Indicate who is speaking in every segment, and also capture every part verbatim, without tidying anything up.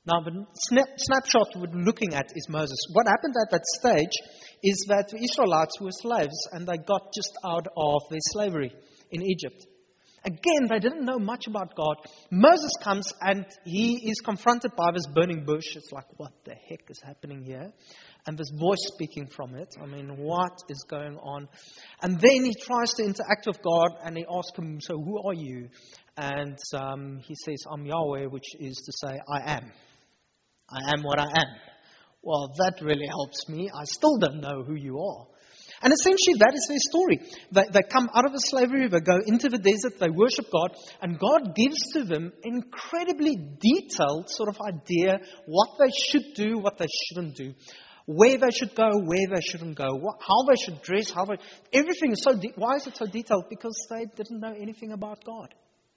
Speaker 1: Now, the snap, snapshot we're looking at is Moses. What happened at that stage is that the Israelites were slaves and they got just out of their slavery in Egypt. Again, they didn't know much about God. Moses comes and he is confronted by this burning bush. It's like, what the heck is happening here? And this voice speaking from it. I mean, what is going on? And then he tries to interact with God and he asks him, so who are you? And um, he says, I'm Yahweh, which is to say, I am. I am what I am. Well, that really helps me. I still don't know who you are. And essentially, that is their story. They, they come out of the slavery, they go into the desert, they worship God, and God gives to them incredibly detailed sort of idea what they should do, what they shouldn't do, where they should go, where they shouldn't go, what, how they should dress, how they, everything is so. De- why is it so detailed? Because they didn't know anything about God.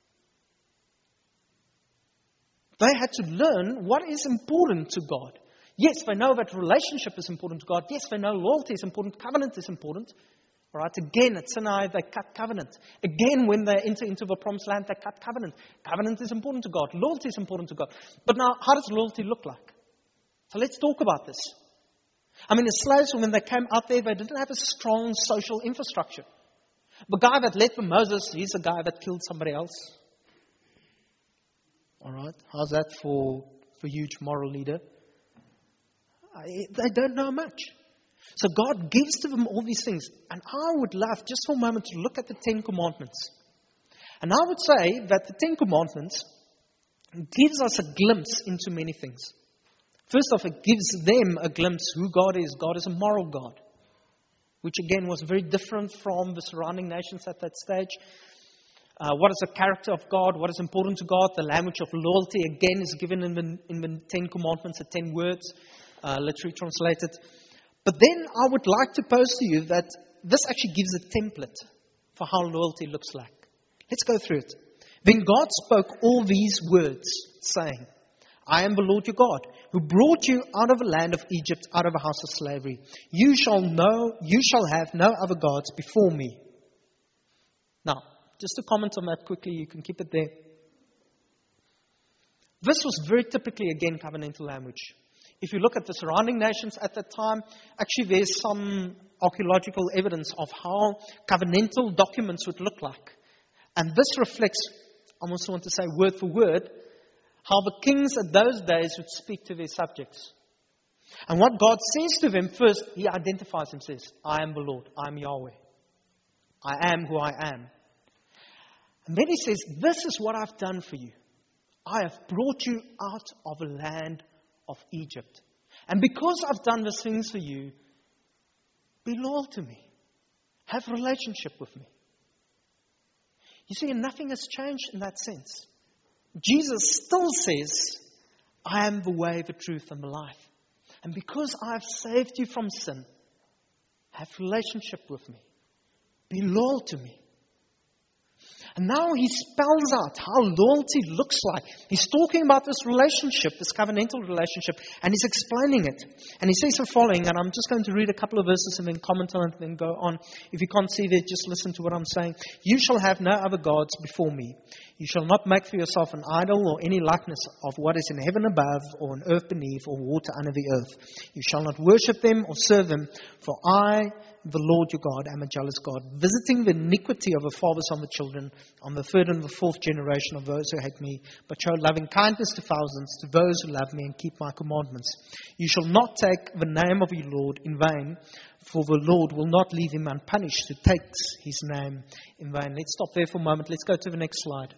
Speaker 1: They had to learn what is important to God. Yes, they know that relationship is important to God. Yes, they know loyalty is important. Covenant is important. All right. Again, at Sinai, they cut covenant. Again, when they enter into the promised land, they cut covenant. Covenant is important to God. Loyalty is important to God. But now, how does loyalty look like? So let's talk about this. I mean, the slaves, when they came out there, they didn't have a strong social infrastructure. The guy that led for Moses, he's the guy that killed somebody else. All right. How's that for for huge moral leader? They don't know much. So God gives to them all these things. And I would love, just for a moment, to look at the Ten Commandments. And I would say that the Ten Commandments gives us a glimpse into many things. First off, it gives them a glimpse who God is. God is a moral God. Which again was very different from the surrounding nations at that stage. Uh, what is the character of God? What is important to God? The language of loyalty, again, is given in the, in the Ten Commandments, the ten words. Uh, literally translated. But then I would like to pose to you that this actually gives a template for how loyalty looks like. Let's go through it. Then God spoke all these words, saying, I am the Lord your God, who brought you out of the land of Egypt, out of a house of slavery. You shall know, you shall have no other gods before me. Now, just to comment on that quickly, you can keep it there. This was very typically, again, covenantal language. If you look at the surrounding nations at that time, actually there's some archaeological evidence of how covenantal documents would look like. And this reflects, I almost want to say word for word, how the kings at those days would speak to their subjects. And what God says to them, first, He identifies Him, says, I am the Lord, I am Yahweh. I am who I am. And then He says, this is what I've done for you. I have brought you out of a land of Egypt. And because I've done these things for you, be loyal to me. Have a relationship with me. You see, nothing has changed in that sense. Jesus still says, I am the way, the truth, and the life. And because I've saved you from sin, have a relationship with me. Be loyal to me. And now He spells out how loyalty looks like. He's talking about this relationship, this covenantal relationship, and He's explaining it. And He says the following, and I'm just going to read a couple of verses and then comment on it and then go on. If you can't see there, just listen to what I'm saying. You shall have no other gods before me. You shall not make for yourself an idol or any likeness of what is in heaven above or on earth beneath or water under the earth. You shall not worship them or serve them, for I, the Lord your God, am a jealous God, visiting the iniquity of the fathers on the children, on the third and the fourth generation of those who hate me, but show loving kindness to thousands, to those who love me and keep my commandments. You shall not take the name of your Lord in vain, for the Lord will not leave him unpunished who takes His name in vain. Let's stop there for a moment. Let's go to the next slide.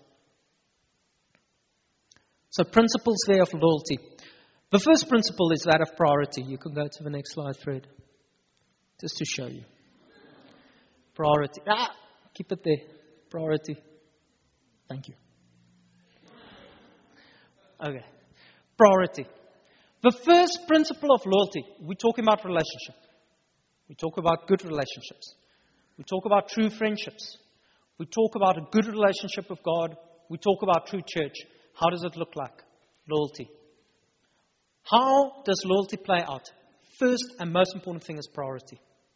Speaker 1: So principles there of loyalty. The first principle is that of priority. You can go to the next slide, Fred. Just to show you. Priority. Ah, keep it there. Priority. Thank you. Okay. Priority. The first principle of loyalty, we're talking about relationship. We talk about good relationships. We talk about true friendships. We talk about a good relationship with God. We talk about true church. How does it look like? Loyalty. How does loyalty play out? First and most important thing is priority.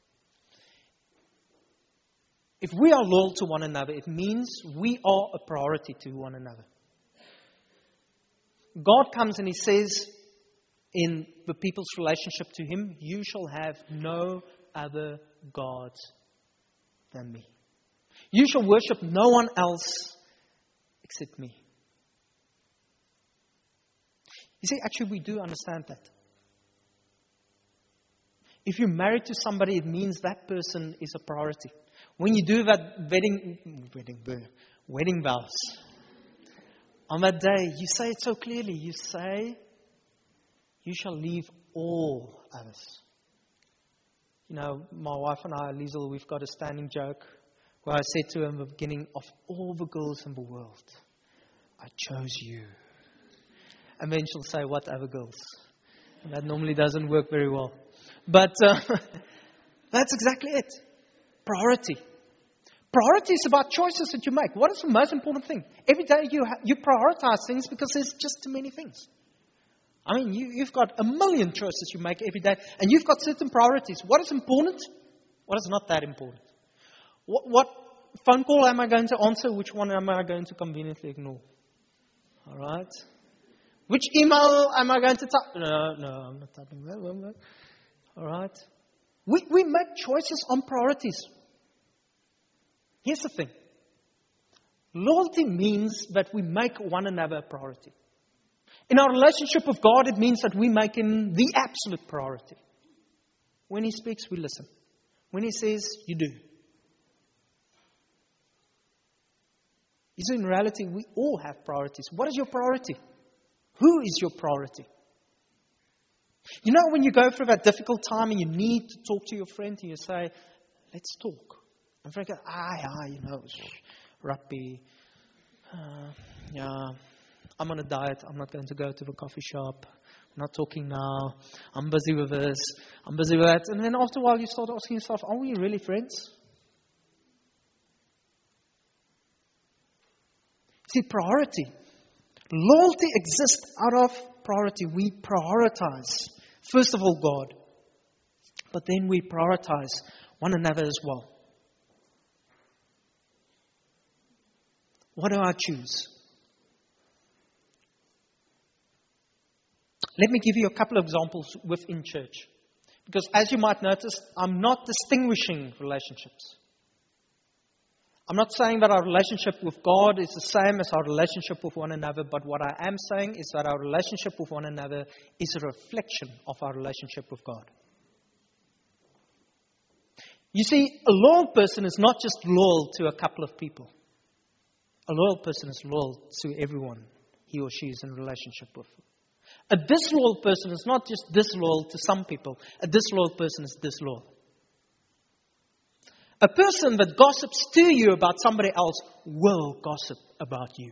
Speaker 1: If we are loyal to one another, it means we are a priority to one another. God comes and He says in the people's relationship to Him, you shall have no other gods than me. You shall worship no one else except me. You see, actually we do understand that. If you're married to somebody, it means that person is a priority. When you do that wedding, wedding, wedding vows, on that day, you say it so clearly. You say, you shall leave all others. You know, my wife and I, Liesel, we've got a standing joke where I said to her in the beginning, of all the girls in the world, I chose you. And then she'll say, what other girls? And that normally doesn't work very well. But uh, that's exactly it. Priority. Priority is about choices that you make. What is the most important thing? Every day you ha- you prioritize things because there's just too many things. I mean, you, you've got a million choices you make every day, and you've got certain priorities. What is important? What is not that important? What, what phone call am I going to answer? Which one am I going to conveniently ignore? All right. Which email am I going to type? No, no, I'm not typing that. All right. We we make choices on priorities. Here's the thing. Loyalty means that we make one another a priority. In our relationship with God, it means that we make Him the absolute priority. When He speaks, we listen. When He says, you do. You see, in reality, we all have priorities. What is your priority? Who is your priority? You know, when you go through that difficult time and you need to talk to your friend and you say, let's talk. And friend goes, ah, yeah, you know, rugby. Uh, yeah, I'm on a diet. I'm not going to go to the coffee shop. I'm not talking now. I'm busy with this. I'm busy with that. And then after a while, you start asking yourself, are we really friends? See, priority. Loyalty exists out of priority. We prioritize, first of all, God. But then we prioritize one another as well. What do I choose? Let me give you a couple of examples within church. Because as you might notice, I'm not distinguishing relationships. I'm not saying that our relationship with God is the same as our relationship with one another, but what I am saying is that our relationship with one another is a reflection of our relationship with God. You see, a loyal person is not just loyal to a couple of people. A loyal person is loyal to everyone he or she is in relationship with. A disloyal person is not just disloyal to some people. A disloyal person is disloyal. A person that gossips to you about somebody else will gossip about you.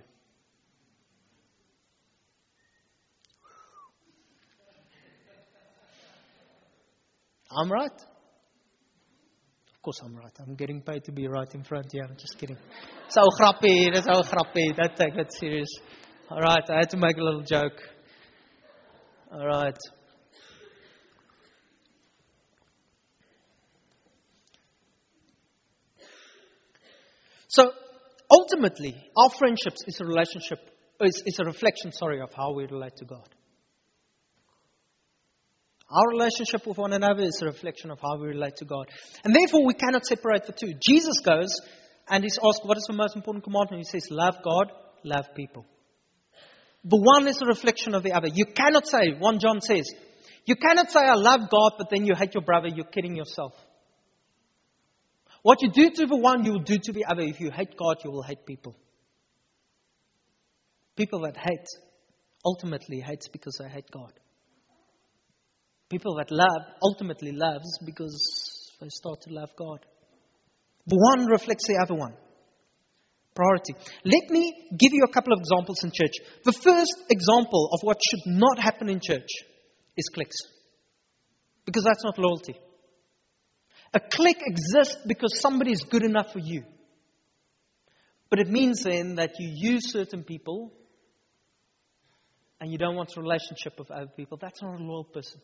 Speaker 1: I'm right. Of course I'm right. I'm getting paid to be right in front here. I'm just kidding. So grappie, that's so grappie. Don't take that serious. All right, I had to make a little joke. All right. So ultimately, our friendships is a relationship, is, is a reflection, sorry, of how we relate to God. Our relationship with one another is a reflection of how we relate to God. And therefore, we cannot separate the two. Jesus goes and he's asked, what is the most important commandment? He says, love God, love people. The one is a reflection of the other. You cannot say, First John says, you cannot say, I love God, but then you hate your brother. You're kidding yourself. What you do to the one, you will do to the other. If you hate God, you will hate people. People that hate, ultimately hates because they hate God. People that love, ultimately loves because they start to love God. The one reflects the other one. Priority. Let me give you a couple of examples in church. The first example of what should not happen in church is cliques. Because that's not loyalty. A clique exists because somebody is good enough for you. But it means then that you use certain people and you don't want a relationship with other people. That's not a loyal person.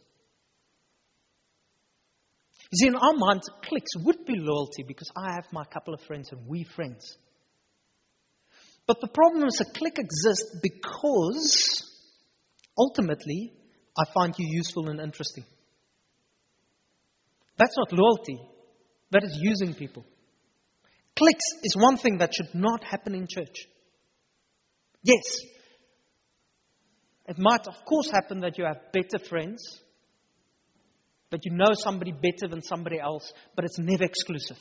Speaker 1: You see, in our minds, cliques would be loyalty because I have my couple of friends and we friends. But the problem is a clique exists because ultimately, I find you useful and interesting. That's not loyalty. That is using people. Clicks is one thing that should not happen in church. Yes, it might of course happen that you have better friends, that you know somebody better than somebody else, but it's never exclusive.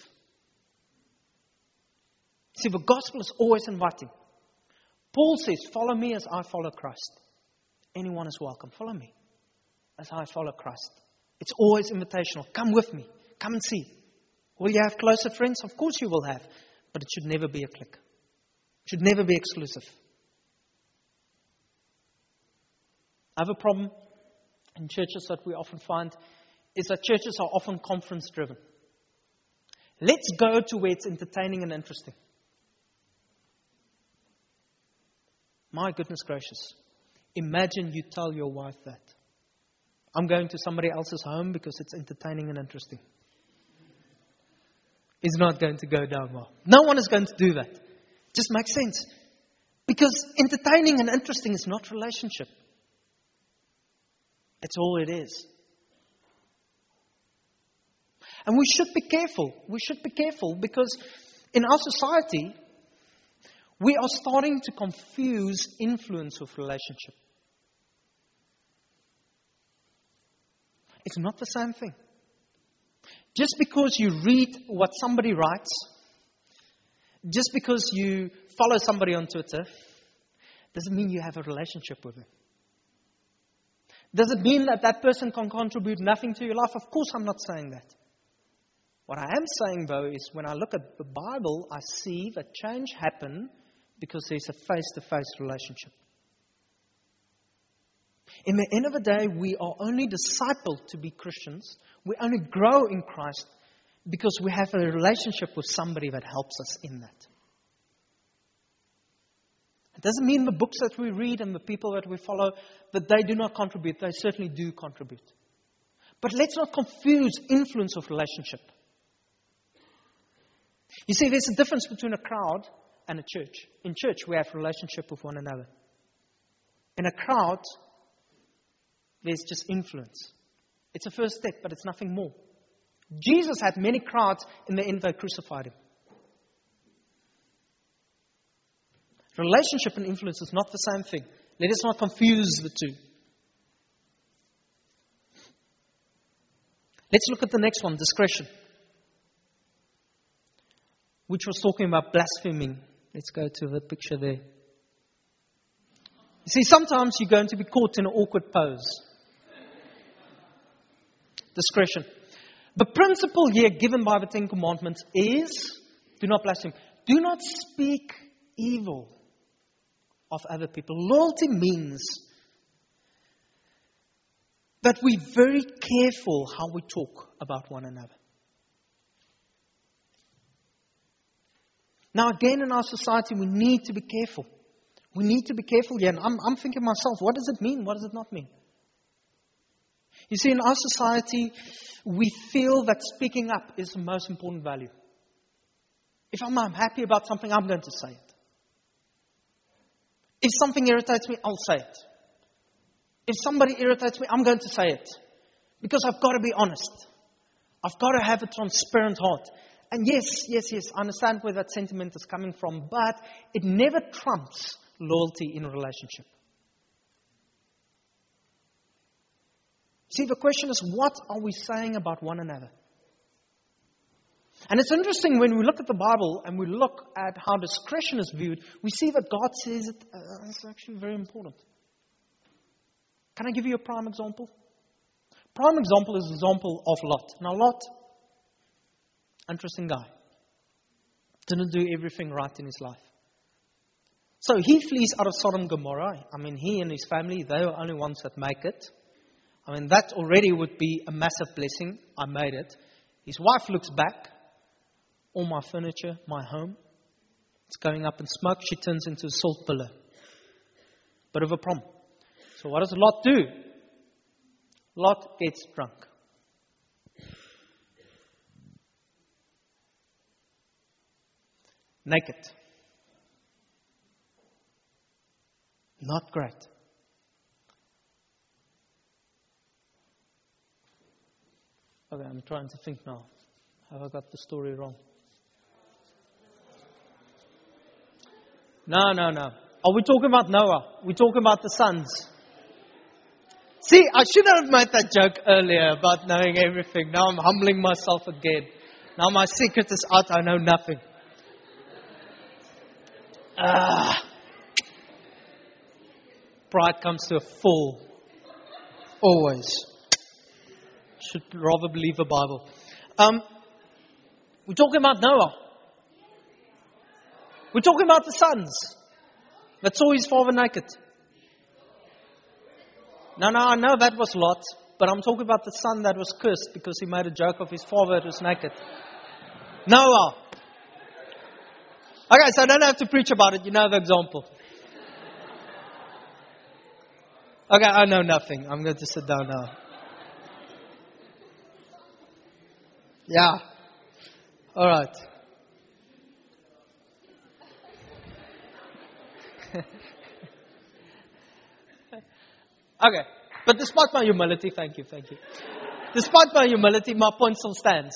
Speaker 1: See, the gospel is always inviting. Paul says, follow me as I follow Christ. Anyone is welcome. Follow me as I follow Christ. It's always invitational. Come with me. Come and see. Will you have closer friends? Of course you will have. But it should never be a clique. It should never be exclusive. I have a problem in churches that we often find is that churches are often conference driven. Let's go to where it's entertaining and interesting. My goodness gracious. Imagine you tell your wife that. I'm going to somebody else's home because it's entertaining and interesting. It's not going to go down well. No one is going to do that. It just makes sense. Because entertaining and interesting is not relationship. It's all it is. And we should be careful. We should be careful because in our society, we are starting to confuse influence with relationship. It's not the same thing. Just because you read what somebody writes, just because you follow somebody on Twitter, doesn't mean you have a relationship with them. Does it mean that that person can contribute nothing to your life? Of course, I'm not saying that. What I am saying, though, is when I look at the Bible, I see that change happen because there's a face-to-face relationship. In the end of the day, we are only discipled to be Christians. We only grow in Christ because we have a relationship with somebody that helps us in that. It doesn't mean the books that we read and the people that we follow, that they do not contribute. They certainly do contribute. But let's not confuse influence with relationship. You see, there's a difference between a crowd and a church. In church, we have a relationship with one another. In a crowd, there's just influence. It's a first step, but it's nothing more. Jesus had many crowds. In the end, they crucified him. Relationship and influence is not the same thing. Let us not confuse the two. Let's look at the next one, discretion, which was talking about blaspheming. Let's go to the picture there. You see, sometimes you're going to be caught in an awkward pose. Discretion. The principle here given by the Ten Commandments is, do not blaspheme. Do not speak evil of other people. Loyalty means that we're very careful how we talk about one another. Now again, in our society, we need to be careful. We need to be careful here. And I'm, I'm thinking myself, what does it mean? What does it not mean? You see, in our society, we feel that speaking up is the most important value. If I'm happy about something, I'm going to say it. If something irritates me, I'll say it. If somebody irritates me, I'm going to say it. Because I've got to be honest. I've got to have a transparent heart. And yes, yes, yes, I understand where that sentiment is coming from, but it never trumps loyalty in a relationship. See, the question is, what are we saying about one another? And it's interesting when we look at the Bible and we look at how discretion is viewed, we see that God says it, uh, it's actually very important. Can I give you a prime example? Prime example is the example of Lot. Now Lot, interesting guy. Didn't do everything right in his life. So he flees out of Sodom and Gomorrah. I mean, he and his family, they are the only ones that make it. I mean, that already would be a massive blessing. I made it. His wife looks back. All my furniture, my home, it's going up in smoke. She turns into a salt pillar. Bit of a problem. So what does Lot do? Lot gets drunk. Naked. Not great. Okay, I'm trying to think now. Have I got the story wrong? No, no, no. Are we talking about Noah? We're talking about the sons. See, I should have made that joke earlier about knowing everything. Now I'm humbling myself again. Now my secret is out. I know nothing. Ah. Pride comes to a fall. Always. Should rather believe the Bible. Um, we're talking about Noah. We're talking about the sons that saw his father naked. Now, now, I know that was Lot, but I'm talking about the son that was cursed because he made a joke of his father that was naked. Noah. Okay, so I don't have to preach about it. You know the example. Okay, I know nothing. I'm going to sit down now. Yeah. All right. Okay. But despite my humility, thank you, thank you. Despite my humility, my point still stands.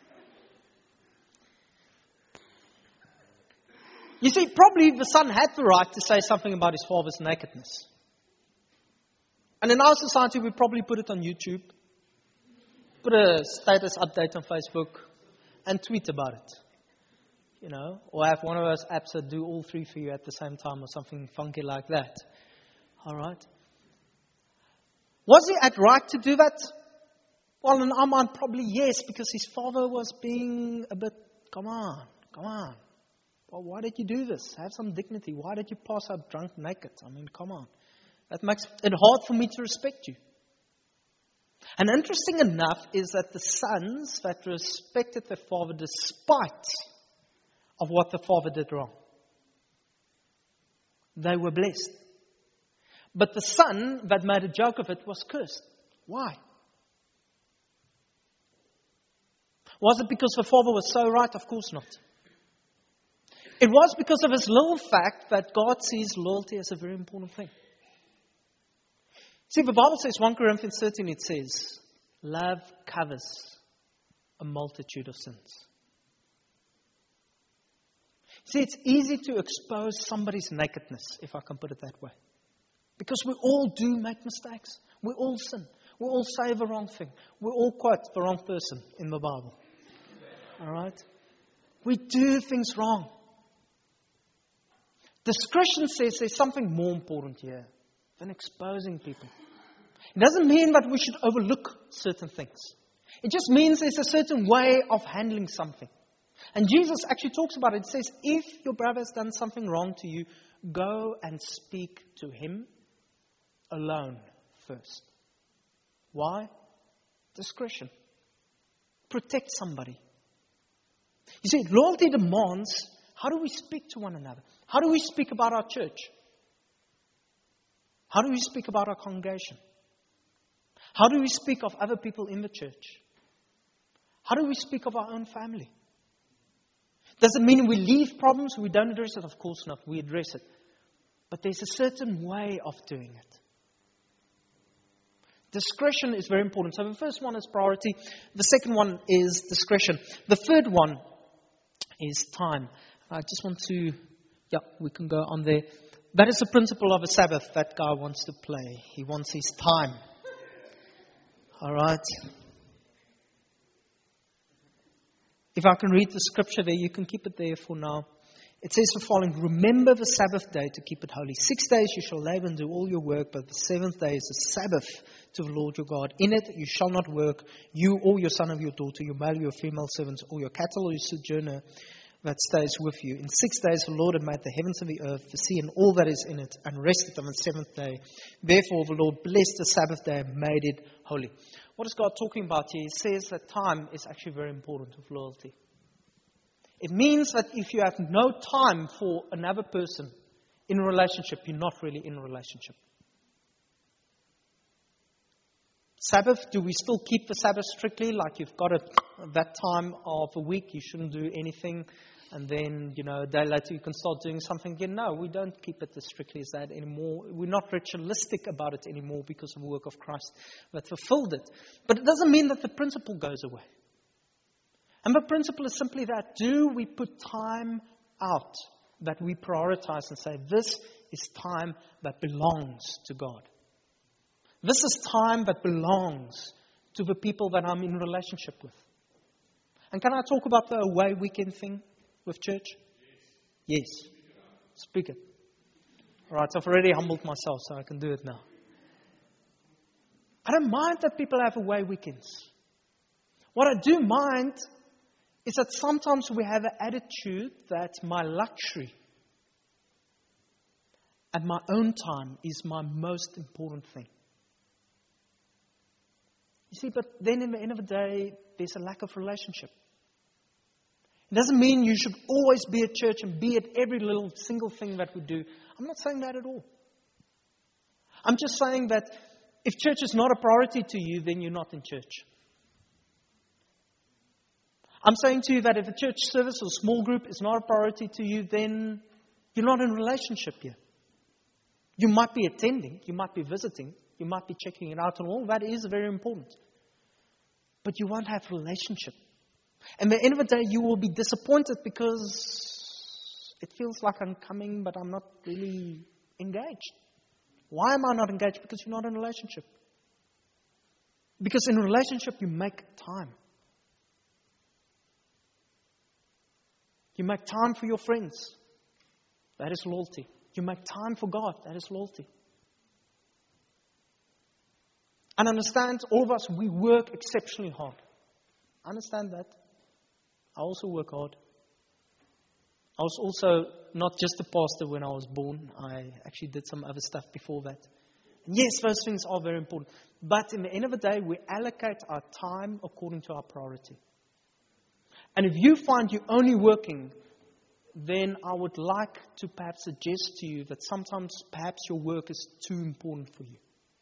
Speaker 1: You see, probably the son had the right to say something about his father's nakedness. And in our society, we probably put it on YouTube, put a status update on Facebook, and tweet about it. You know, or have one of those apps that do all three for you at the same time or something funky like that. All right. Was he at right to do that? Well, in our mind, probably yes, because his father was being a bit, come on, come on. Well, why did you do this? Have some dignity. Why did you pass out drunk naked? I mean, come on. That makes it hard for me to respect you. And interesting enough is that the sons that respected their father despite of what the father did wrong, they were blessed. But the son that made a joke of it was cursed. Why? Was it because the father was so right? Of course not. It was because of his little fact that God sees loyalty as a very important thing. See, the Bible says, First Corinthians thirteen, it says, love covers a multitude of sins. See, it's easy to expose somebody's nakedness, if I can put it that way. Because we all do make mistakes. We all sin. We all say the wrong thing. We all quote the wrong person in the Bible. All right? We do things wrong. Discretion says there's something more important here than exposing people. It doesn't mean that we should overlook certain things. It just means there's a certain way of handling something. And Jesus actually talks about it. It says, if your brother has done something wrong to you, go and speak to him alone first. Why? Discretion. Protect somebody. You see, loyalty demands, how do we speak to one another? How do we speak about our church? How do we speak about our congregation? How do we speak of other people in the church? How do we speak of our own family? Does it mean we leave problems, we don't address it? Of course not. We address it. But there's a certain way of doing it. Discretion is very important. So the first one is priority. The second one is discretion. The third one is time. I just want to, yeah, we can go on there. That is the principle of a Sabbath that guy wants to play. He wants his time. All right. If I can read the scripture there, you can keep it there for now. It says the following, remember the Sabbath day to keep it holy. Six days you shall labor and do all your work, but the seventh day is a Sabbath to the Lord your God. In it you shall not work, you or your son or your daughter, your male or your female servants, or your cattle or your sojourner that stays with you. In six days the Lord had made the heavens and the earth, the sea and all that is in it, and rested on the seventh day. Therefore the Lord blessed the Sabbath day and made it holy. What is God talking about here? He says that time is actually very important of loyalty. It means that if you have no time for another person in a relationship, you're not really in a relationship. Sabbath, do we still keep the Sabbath strictly? Like you've got it that time of the week, you shouldn't do anything And then, you know, a day later you can start doing something again. No, we don't keep it as strictly as that anymore. We're not ritualistic about it anymore because of the work of Christ that fulfilled it. But it doesn't mean that the principle goes away. And the principle is simply that: do we put time out that we prioritize and say, this is time that belongs to God. This is time that belongs to the people that I'm in relationship with. And can I talk about the away weekend thing with church? Yes. Yes. Speak it. All right, I've already humbled myself, so I can do it now. I don't mind that people have away weekends. What I do mind is that sometimes we have an attitude that my luxury and my own time is my most important thing. You see, but then in the end of the day, there's a lack of relationship. It doesn't mean you should always be at church and be at every little single thing that we do. I'm not saying that at all. I'm just saying that if church is not a priority to you, then you're not in church. I'm saying to you that if a church service or small group is not a priority to you, then you're not in a relationship yet. You might be attending, you might be visiting, you might be checking it out, and all that is very important. But you won't have relationship. And at the end of the day, you will be disappointed because it feels like I'm coming, but I'm not really engaged. Why am I not engaged? Because you're not in a relationship. Because in a relationship, you make time. You make time for your friends. That is loyalty. You make time for God. That is loyalty. And understand, all of us, we work exceptionally hard. Understand that. I also work hard. I was also not just a pastor when I was born. I actually did some other stuff before that. And yes, those things are very important. But in the end of the day, we allocate our time according to our priority. And if you find you're only working, then I would like to perhaps suggest to you that sometimes perhaps your work is too important for you.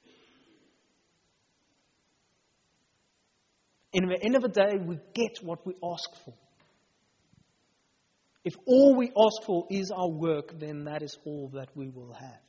Speaker 1: In the end of the day, we get what we ask for. If all we ask for is our work, then that is all that we will have.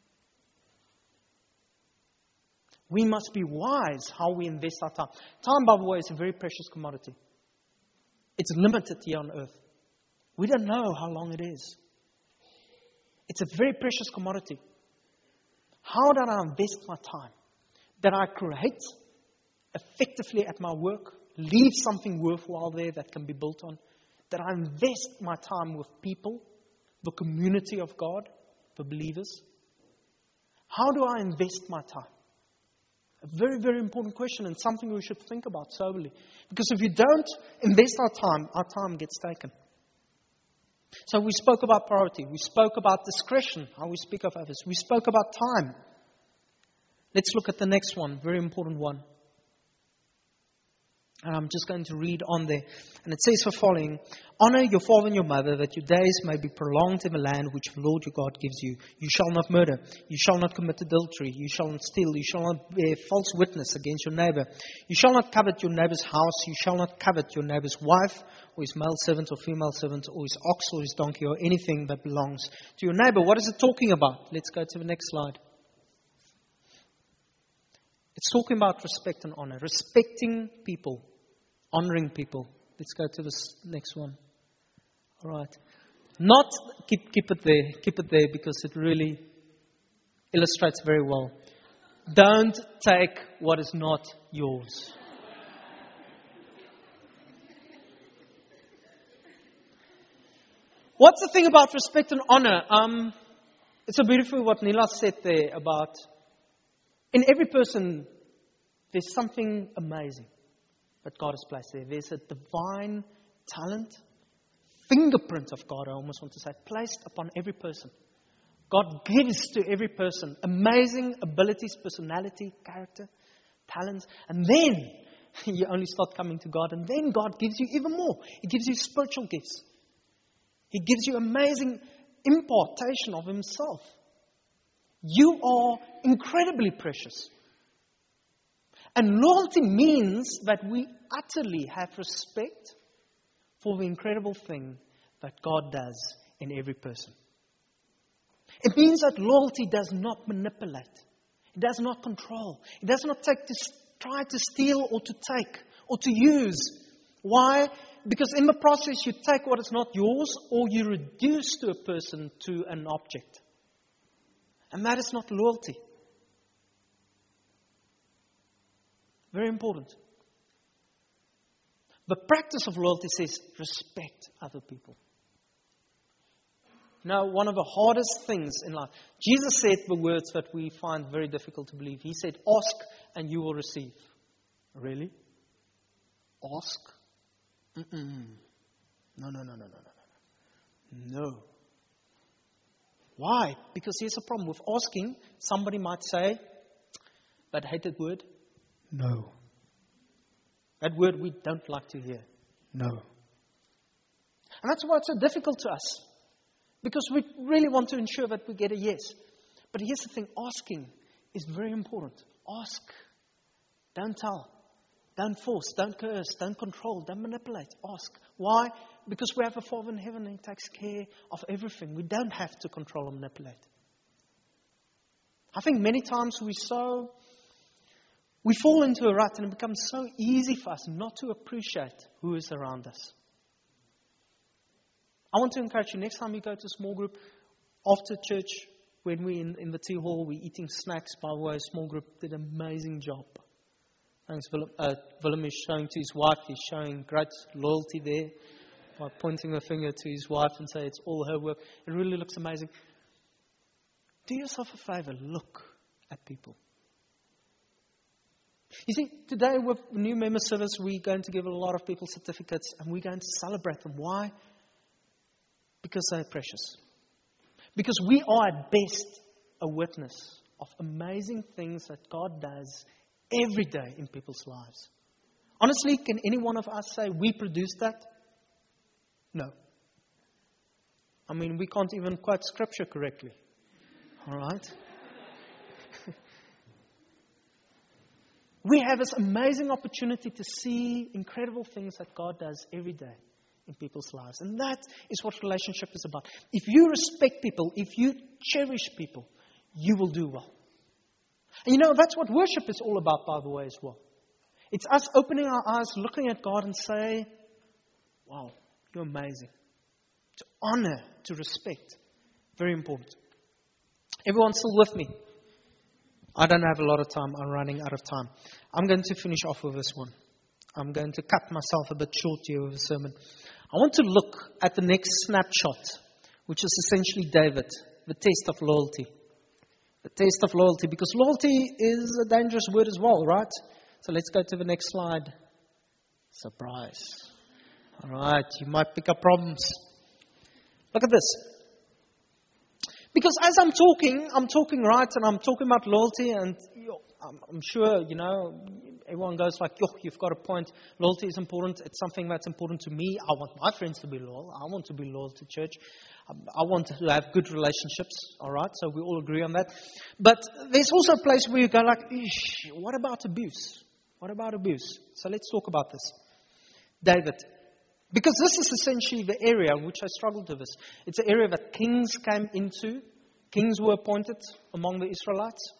Speaker 1: We must be wise how we invest our time. Time, by the way, is a very precious commodity. It's limited here on earth. We don't know how long it is. It's a very precious commodity. How do I invest my time? That I create effectively at my work, leave something worthwhile there that can be built on. That I invest my time with people, the community of God, the believers. How do I invest my time? A very, very important question, and something we should think about soberly. Because if you don't invest our time, our time gets taken. So we spoke about priority. We spoke about discretion, how we speak of others. We spoke about time. Let's look at the next one, very important one. And I'm just going to read on there. And it says the following: honor your father and your mother, that your days may be prolonged in the land which the Lord your God gives you. You shall not murder. You shall not commit adultery. You shall not steal. You shall not bear false witness against your neighbor. You shall not covet your neighbor's house. You shall not covet your neighbor's wife, or his male servant or female servant, or his ox or his donkey, or anything that belongs to your neighbor. What is it talking about? Let's go to the next slide. It's talking about respect and honor. Respecting people. Honoring people. Let's go to this next one. All right. Not, keep, keep it there. Keep it there because it really illustrates very well. Don't take what is not yours. What's the thing about respect and honor? Um, it's so beautiful what Nila said there about in every person there's something amazing that God has placed there. There's a divine talent, fingerprint of God, I almost want to say, placed upon every person. God gives to every person amazing abilities, personality, character, talents. And then you only start coming to God. And then God gives you even more. He gives you spiritual gifts. He gives you amazing impartation of Himself. You are incredibly precious. And loyalty means that we utterly have respect for the incredible thing that God does in every person. It means that loyalty does not manipulate. It does not control. It does not take to try to steal or to take or to use. Why? Because in the process you take what is not yours, or you reduce to a person to an object. And that is not loyalty. Very important. The practice of loyalty says respect other people. Now, one of the hardest things in life, Jesus said the words that we find very difficult to believe. He said, ask and you will receive. Really? Ask? Mm-mm. No, no, no, no, no, no, no. No. Why? Because here's a problem with asking. Somebody might say, that hated word, no. That word we don't like to hear. No. And that's why it's so difficult to us. Because we really want to ensure that we get a yes. But here's the thing, asking is very important. Ask. Don't tell. Don't force. Don't coerce. Don't control. Don't manipulate. Ask. Why? Because we have a Father in heaven and He takes care of everything. We don't have to control or manipulate. I think many times we so we fall into a rut and it becomes so easy for us not to appreciate who is around us. I want to encourage you, next time you go to a small group, after church, when we're in, in the tea hall, we're eating snacks. By the way, small group did an amazing job. Thanks, Willem. Uh, Willem is showing to his wife. He's showing great loyalty there by pointing the finger to his wife and say it's all her work. It really looks amazing. Do yourself a favor. Look at people. You see, today with new member service, we're going to give a lot of people certificates and we're going to celebrate them. Why? Because they're precious. Because we are at best a witness of amazing things that God does every day in people's lives. Honestly, can any one of us say we produced that? No. I mean, we can't even quote scripture correctly. All right? We have this amazing opportunity to see incredible things that God does every day in people's lives. And that is what relationship is about. If you respect people, if you cherish people, you will do well. And you know, that's what worship is all about, by the way, as well. It's us opening our eyes, looking at God and say, wow, you're amazing. To honor, to respect. Very important. Everyone still with me? I don't have a lot of time. I'm running out of time. I'm going to finish off with this one. I'm going to cut myself a bit short here with the sermon. I want to look at the next snapshot, which is essentially David, the test of loyalty. The test of loyalty, because loyalty is a dangerous word as well, right? So let's go to the next slide. Surprise. All right, you might pick up problems. Look at this. Because as I'm talking, I'm talking right, and I'm talking about loyalty, and yo, I'm, I'm sure, you know, everyone goes like, yo, you've got a point. Loyalty is important. It's something that's important to me. I want my friends to be loyal. I want to be loyal to church. I want to have good relationships, all right? So we all agree on that. But there's also a place where you go like, Eesh, what about abuse? What about abuse? So let's talk about this. David. Because this is essentially the area which I struggled with this. It's an area that kings came into. Kings were appointed among the Israelites.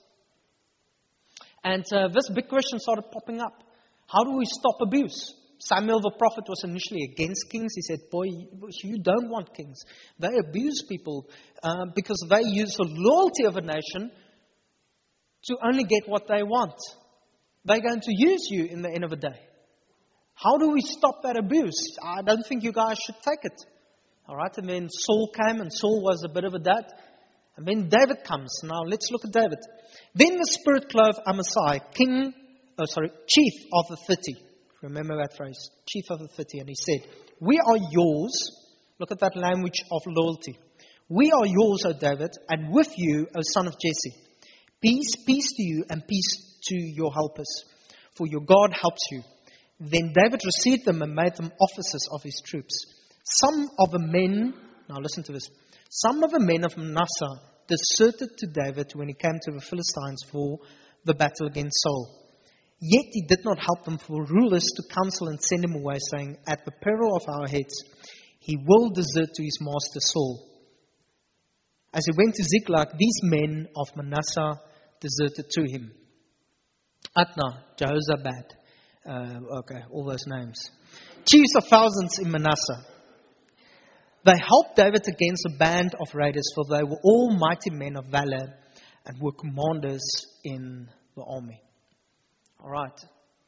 Speaker 1: And uh, this big question started popping up. How do we stop abuse? Samuel the prophet was initially against kings. He said, boy, you don't want kings. They abuse people uh, because they use the loyalty of a nation to only get what they want. They're going to use you in the end of the day. How do we stop that abuse? I don't think you guys should take it. All right, and then Saul came, and Saul was a bit of a dad. And then David comes. Now, let's look at David. Then the Spirit clove Amasai, king, oh sorry, chief of the thirty. Remember that phrase, chief of the thirty. And he said, we are yours. Look at that language of loyalty. We are yours, O David, and with you, O son of Jesse. Peace, peace to you, and peace to your helpers. For your God helps you. Then David received them and made them officers of his troops. Some of the men, now listen to this. Some of the men of Manasseh deserted to David when he came to the Philistines for the battle against Saul. Yet he did not help them for rulers to counsel and send him away, saying, at the peril of our heads, he will desert to his master Saul. As he went to Ziklag, these men of Manasseh deserted to him. Adnah, Jehozabad, uh, okay, all those names. Chiefs of thousands in Manasseh. They helped David against a band of raiders, for they were all mighty men of valor and were commanders in the army. All right.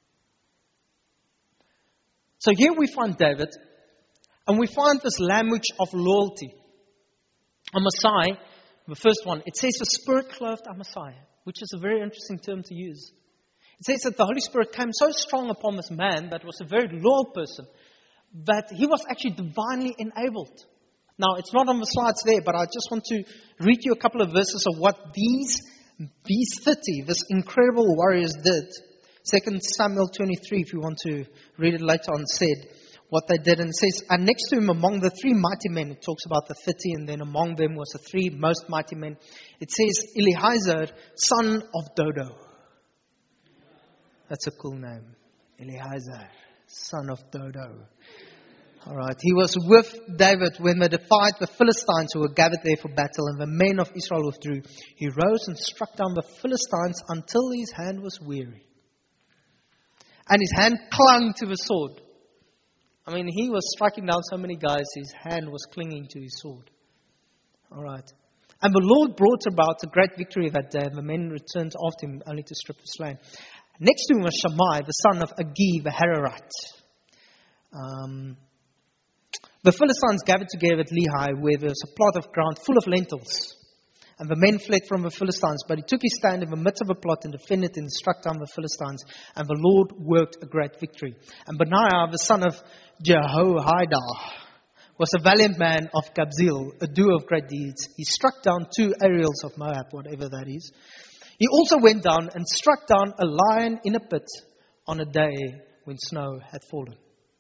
Speaker 1: So here we find David, and we find this language of loyalty. Amasai, the first one, it says the Spirit-clothed Amasai, which is a very interesting term to use. It says that the Holy Spirit came so strong upon this man that was a very loyal person, that he was actually divinely enabled. Now, it's not on the slides there, but I just want to read you a couple of verses of what these, these thirty, this incredible warriors did. Second Samuel twenty-three, if you want to read it later on, said what they did. And it says, and next to him among the three mighty men, it talks about the thirty, and then among them was the three most mighty men. It says, Eliezer, son of Dodo. That's a cool name. Eliezer, son of Dodo. All right. He was with David when they defied the Philistines who were gathered there for battle, and the men of Israel withdrew. He rose and struck down the Philistines until his hand was weary. And his hand clung to the sword. I mean, he was striking down so many guys, his hand was clinging to his sword. All right. And the Lord brought about a great victory that day, and the men returned after him only to strip the slain. Next to him was Shammai, the son of Agi, the Hararite. Um, the Philistines gathered together at Lehi, where there was a plot of ground full of lentils. And the men fled from the Philistines, but he took his stand in the midst of a plot and defended and struck down the Philistines. And the Lord worked a great victory. And Benaiah, the son of Jehoiada, was a valiant man of Kabzeel, a doer of great deeds. He struck down two Ariels of Moab, whatever that is. He also went down and struck down a lion in a pit on a day when snow had fallen.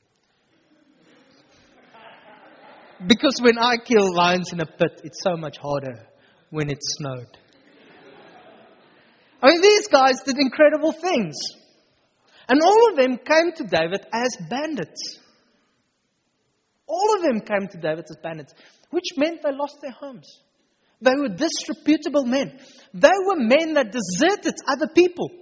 Speaker 1: Because when I kill lions in a pit, it's so much harder when it snowed. I mean, these guys did incredible things. And all of them came to David as bandits. All of them came to David as bandits, which meant they lost their homes. They were disreputable men. They were men that deserted other people.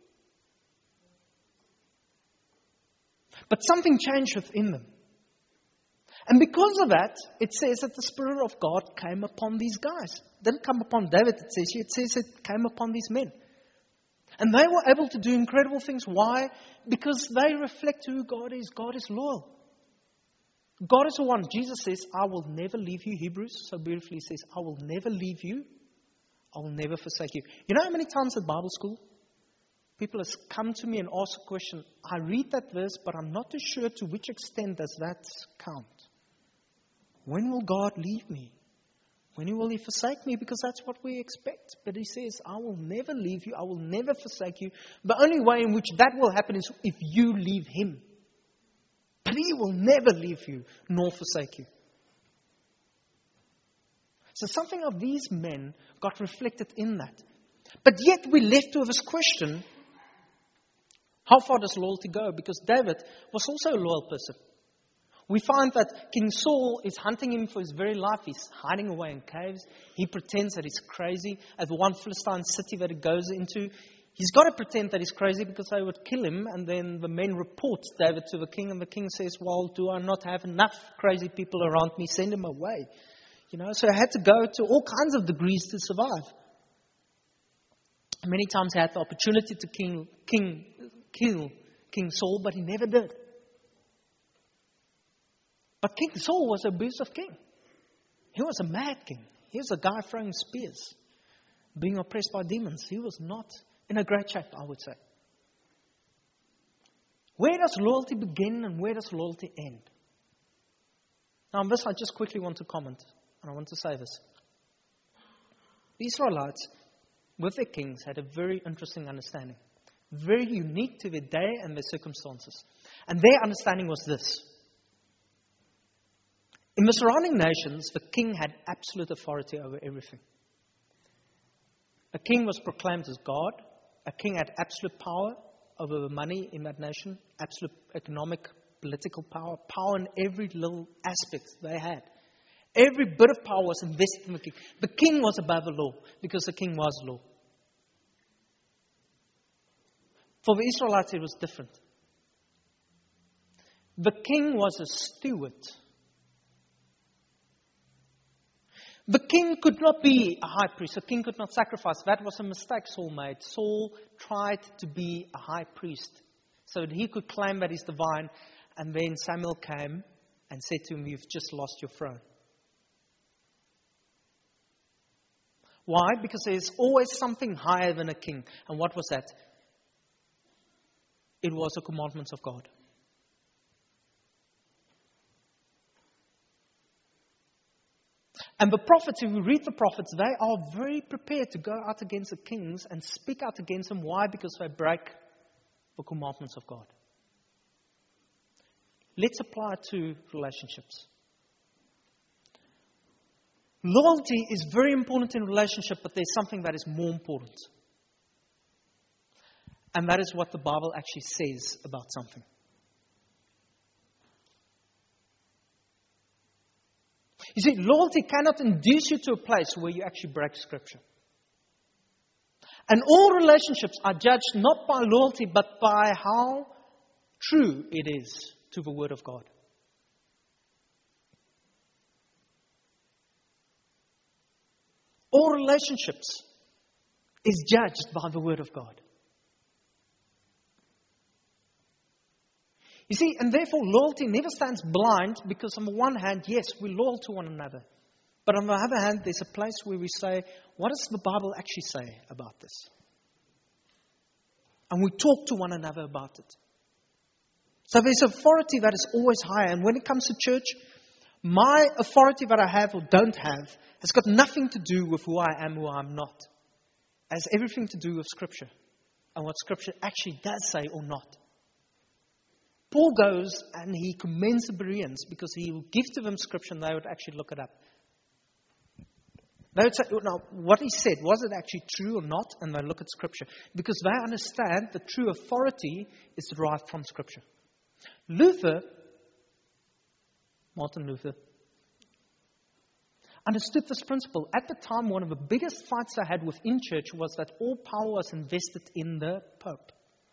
Speaker 1: But something changed within them. And because of that, it says that the Spirit of God came upon these guys. It didn't come upon David, it says here. It says it came upon these men. And they were able to do incredible things. Why? Because they reflect who God is. God is loyal. God is the one. Jesus says, I will never leave you. Hebrews so beautifully says, I will never leave you. I will never forsake you. You know how many times at Bible school, people have come to me and asked a question. I read that verse, but I'm not too sure to which extent does that count. When will God leave me? When will He forsake me? Because that's what we expect. But He says, I will never leave you. I will never forsake you. The only way in which that will happen is if you leave Him. But He will never leave you nor forsake you. So something of these men got reflected in that. But yet we're left with this question, how far does loyalty go? Because David was also a loyal person. We find that King Saul is hunting him for his very life. He's hiding away in caves. He pretends that he's crazy. At the one Philistine city that he goes into, he's got to pretend that he's crazy because they would kill him. And then the men report David to the king. And the king says, well, do I not have enough crazy people around me? Send him away. You know, so I had to go to all kinds of degrees to survive. Many times he had the opportunity to king, king, kill King Saul, but he never did. But King Saul was an abusive king. He was a mad king. He was a guy throwing spears, being oppressed by demons. He was not in a great shape, I would say. Where does loyalty begin and where does loyalty end? Now on this I just quickly want to comment, and I want to say this. The Israelites, with their kings, had a very interesting understanding. Very unique to their day and their circumstances. And their understanding was this. In the surrounding nations, the king had absolute authority over everything. A king was proclaimed as God. A king had absolute power over the money in that nation, absolute economic political power, power in every little aspect they had. Every bit of power was invested in the king. The king was above the law because the king was law. For the Israelites, it was different. The king was a steward. The king could not be a high priest. The king could not sacrifice. That was a mistake Saul made. Saul tried to be a high priest so that he could claim that he's divine. And then Samuel came and said to him, "You've just lost your throne." Why? Because there's always something higher than a king. And what was that? It was the commandments of God. And the prophets, if we read the prophets, they are very prepared to go out against the kings and speak out against them. Why? Because they break the commandments of God. Let's apply it to relationships. Loyalty is very important in a relationship, but there's something that is more important. And that is what the Bible actually says about something. You see, loyalty cannot induce you to a place where you actually break Scripture. And all relationships are judged not by loyalty, but by how true it is to the Word of God. All relationships is judged by the Word of God. You see, and therefore loyalty never stands blind because on the one hand, yes, we're loyal to one another. But on the other hand, there's a place where we say, what does the Bible actually say about this? And we talk to one another about it. So there's authority that is always higher. And when it comes to church, my authority that I have or don't have has got nothing to do with who I am, who I'm not. It has everything to do with Scripture and what Scripture actually does say or not. Paul goes and he commends the Bereans because he will give to them Scripture and they would actually look it up. They would say, now, what he said, was it actually true or not? And they look at Scripture. Because they understand the true authority is derived from Scripture. Luther, Martin Luther, understood this principle. At the time, one of the biggest fights they had within church was that all power was invested in the Pope.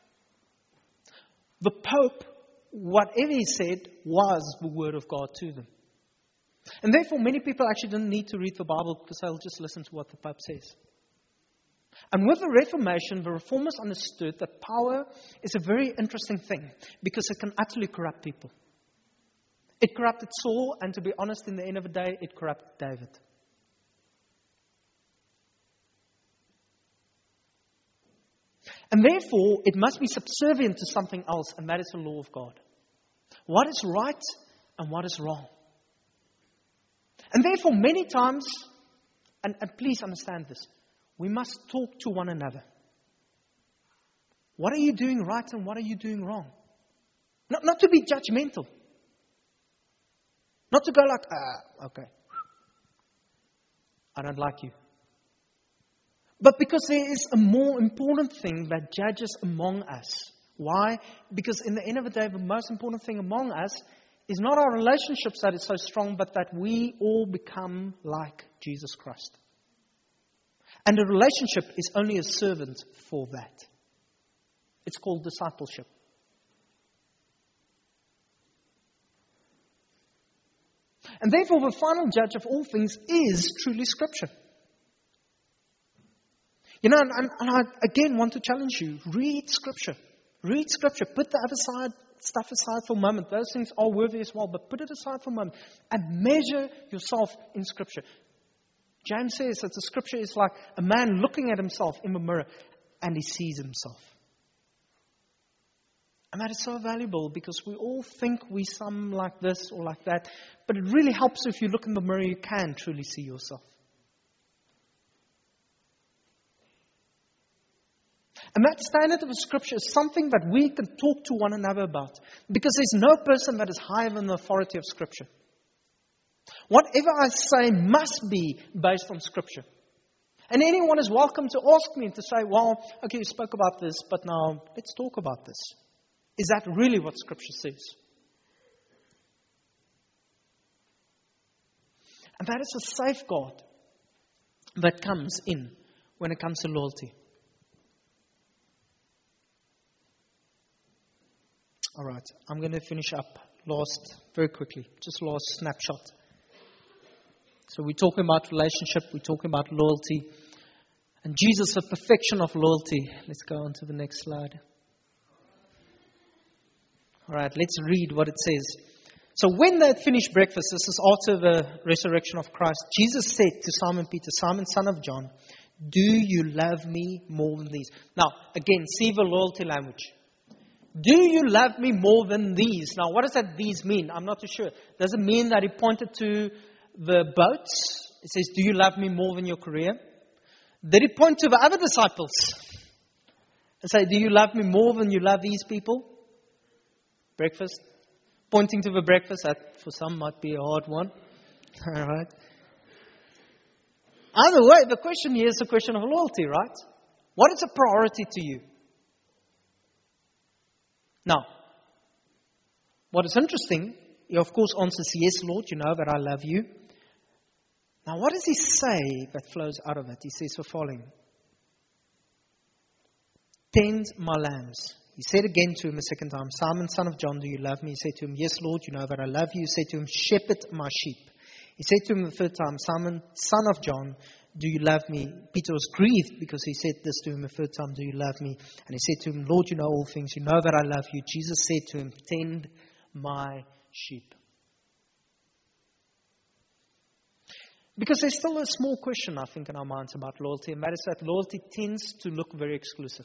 Speaker 1: The Pope, whatever he said, was the Word of God to them. And therefore, many people actually didn't need to read the Bible because they'll just listen to what the Pope says. And with the Reformation, the Reformers understood that power is a very interesting thing because it can utterly corrupt people. It corrupted Saul, and to be honest, in the end of the day, it corrupted David. And therefore, it must be subservient to something else, and that is the law of God. What is right and what is wrong. And therefore, many times, and, and please understand this, we must talk to one another. What are you doing right and what are you doing wrong? Not, not to be judgmental. Not to go like, ah, okay, I don't like you. But because there is a more important thing that judges among us. Why? Because in the end of the day, the most important thing among us is not our relationships that is so strong, but that we all become like Jesus Christ. And a relationship is only a servant for that. It's called discipleship. And therefore, the final judge of all things is truly Scripture. You know, and, and I again want to challenge you. Read Scripture. Read Scripture. Put the other side, stuff aside for a moment. Those things are worthy as well, but put it aside for a moment. And measure yourself in Scripture. James says that the Scripture is like a man looking at himself in the mirror and he sees himself. And that is so valuable because we all think we some like this or like that. But it really helps if you look in the mirror, you can truly see yourself. And that standard of Scripture is something that we can talk to one another about. Because there's no person that is higher than the authority of Scripture. Whatever I say must be based on Scripture. And anyone is welcome to ask me to say, well, okay, you spoke about this, but now let's talk about this. Is that really what Scripture says? And that is a safeguard that comes in when it comes to loyalty. All right, I'm going to finish up last, very quickly, just last snapshot. So we're talking about relationship, we're talking about loyalty. And Jesus, the perfection of loyalty. Let's go on to the next slide. All right, let's read what it says. So when they had finished breakfast, this is after the resurrection of Christ, Jesus said to Simon Peter, Simon, son of John, do you love me more than these? Now, again, see the loyalty language. Do you love me more than these? Now, what does that these mean? I'm not too sure. Does it mean that he pointed to the boats? It says, do you love me more than your career? Did he point to the other disciples and say, do you love me more than you love these people? Breakfast. Pointing to the breakfast, that for some might be a hard one. All right. Either way, the question here is a question of loyalty, right? What is a priority to you? Now, what is interesting, he of course answers, yes, Lord, you know that I love you. Now, what does he say that flows out of it? He says the following. Tend my lambs. He said again to him a second time, Simon, son of John, do you love me? He said to him, yes, Lord, you know that I love you. He said to him, shepherd my sheep. He said to him the third time, Simon, son of John, do you love me? Peter was grieved because he said this to him the third time, do you love me? And he said to him, Lord, you know all things. You know that I love you. Jesus said to him, tend my sheep. Because there's still a small question, I think, in our minds about loyalty, and that is that loyalty tends to look very exclusive.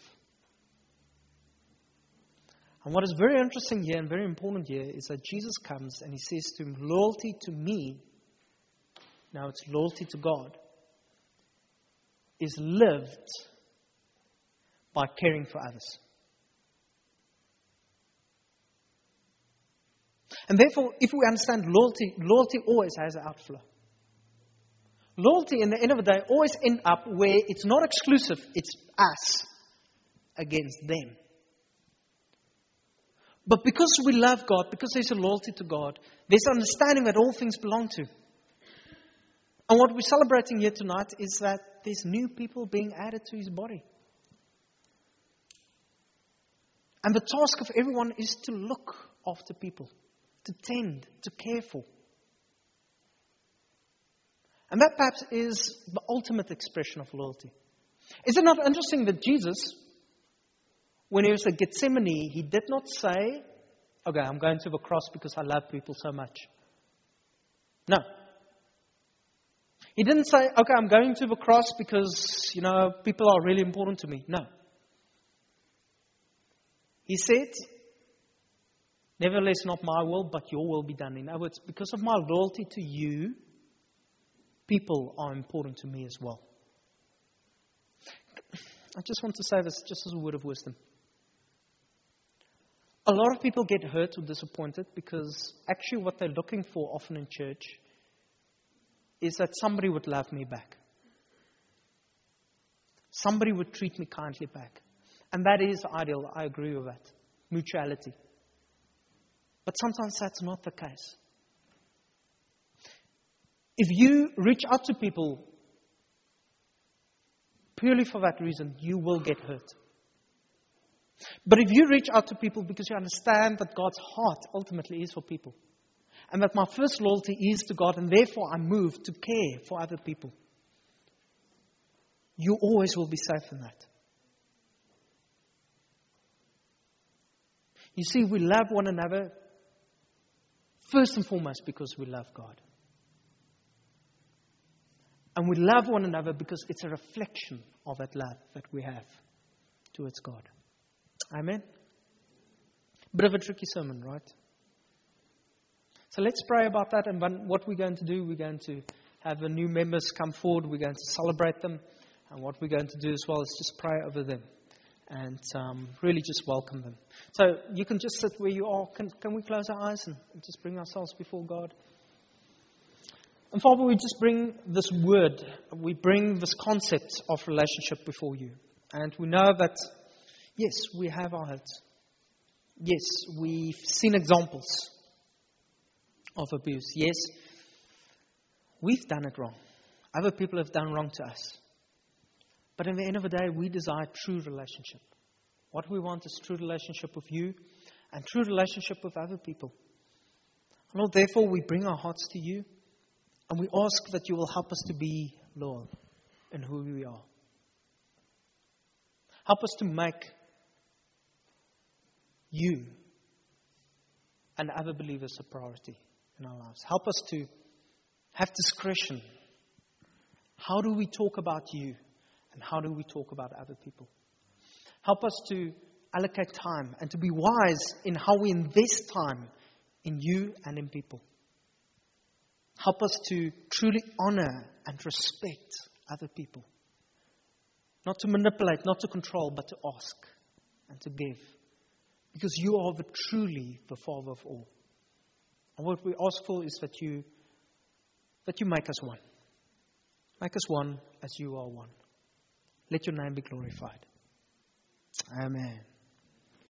Speaker 1: And what is very interesting here and very important here is that Jesus comes and he says to him, loyalty to me, now it's loyalty to God, is lived by caring for others. And therefore, if we understand loyalty, loyalty always has an outflow. Loyalty, in the end of the day, always ends up where it's not exclusive, it's us against them. But because we love God, because there's a loyalty to God, there's understanding that all things belong to. And what we're celebrating here tonight is that there's new people being added to His body. And the task of everyone is to look after people, to tend, to care for. And that perhaps is the ultimate expression of loyalty. Is it not interesting that Jesus, when he was at Gethsemane, he did not say, okay, I'm going to the cross because I love people so much. No. He didn't say, okay, I'm going to the cross because, you know, people are really important to me. No. He said, nevertheless, not my will, but your will be done. In other words, because of my loyalty to you, people are important to me as well. I just want to say this just as a word of wisdom. A lot of people get hurt or disappointed because actually what they're looking for often in church is that somebody would love me back. Somebody would treat me kindly back. And that is ideal. I agree with that. Mutuality. But sometimes that's not the case. If you reach out to people purely for that reason, you will get hurt. But if you reach out to people because you understand that God's heart ultimately is for people, and that my first loyalty is to God, and therefore I move to care for other people, you always will be safe in that. You see, we love one another first and foremost because we love God. And we love one another because it's a reflection of that love that we have towards God. Amen? Bit of a tricky sermon, right? So let's pray about that. And what we're going to do, we're going to have the new members come forward. We're going to celebrate them. And what we're going to do as well is just pray over them. And um, really just welcome them. So you can just sit where you are. Can, can we close our eyes and just bring ourselves before God? And Father, we just bring this word, we bring this concept of relationship before you. And we know that, yes, we have our hurts. Yes, we've seen examples of abuse. Yes, We've done it wrong. Other people have done wrong to us. But at the end of the day, we desire true relationship. What we want is true relationship with you and true relationship with other people. Lord, therefore, we bring our hearts to you and we ask that you will help us to be loyal in who we are. Help us to make you and other believers a priority in our lives. Help us to have discretion. How do we talk about you and how do we talk about other people? Help us to allocate time and to be wise in how we invest time in you and in people. Help us to truly honor and respect other people. Not to manipulate, not to control, but to ask and to give. Because you are the truly the Father of all. And what we ask for is that you, that you make us one. Make us one as you are one. Let your name be glorified. Amen.